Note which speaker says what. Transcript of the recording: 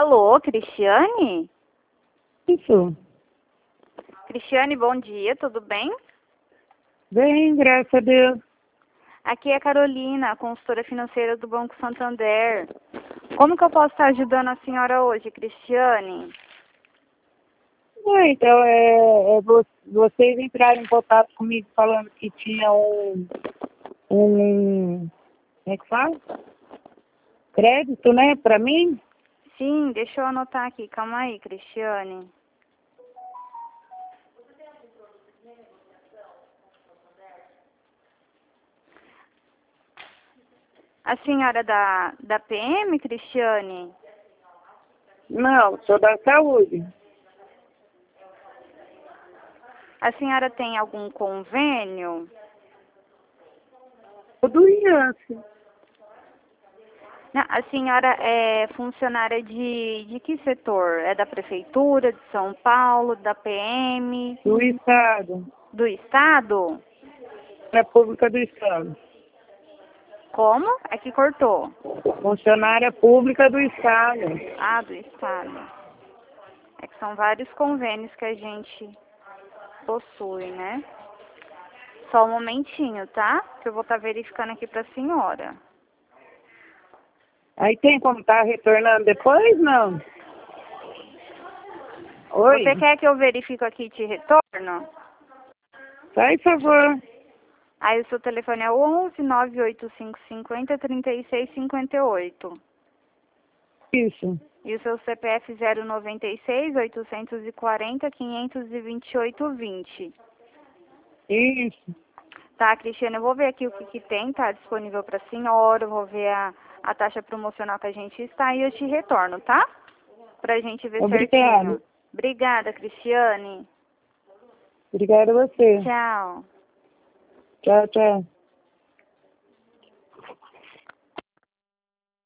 Speaker 1: Alô, Cristiane?
Speaker 2: Isso.
Speaker 1: Cristiane, bom dia, tudo bem?
Speaker 2: Bem, graças a Deus.
Speaker 1: Aqui é a Carolina, a consultora financeira do Banco Santander. Como que eu posso estar ajudando a senhora hoje, Cristiane?
Speaker 2: Então, vocês entraram em contato comigo falando que tinha como é que fala? Crédito, né, para mim?
Speaker 1: Sim, deixa eu anotar aqui, calma aí, Cristiane. A senhora da PM, Cristiane?
Speaker 2: Não, sou da saúde.
Speaker 1: A senhora tem algum convênio?
Speaker 2: Sou do IANSE.
Speaker 1: Não, a senhora é funcionária de que setor? É da Prefeitura de São Paulo, da PM?
Speaker 2: Do Estado.
Speaker 1: Do Estado?
Speaker 2: Pública do Estado.
Speaker 1: Como? É que cortou.
Speaker 2: Funcionária pública do Estado.
Speaker 1: Ah, do Estado. É que são vários convênios que a gente possui, né? Só um momentinho, tá? Que eu vou estar verificando aqui para a senhora.
Speaker 2: Aí tem como estar retornando depois, não? Oi?
Speaker 1: Você quer que eu verifique aqui e te retorno?
Speaker 2: Faz favor.
Speaker 1: Aí o seu telefone é o 11 985 50 36 58.
Speaker 2: Isso.
Speaker 1: E o seu CPF 096 840 528 20.
Speaker 2: Isso.
Speaker 1: Tá, Cristiane, eu vou ver aqui o que tem, tá disponível para a senhora, eu vou ver a taxa promocional que a gente está e eu te retorno, tá? Pra gente ver
Speaker 2: Obrigada.
Speaker 1: certinho. Obrigada, Cristiane.
Speaker 2: Obrigada a você.
Speaker 1: Tchau.
Speaker 2: Tchau, tchau.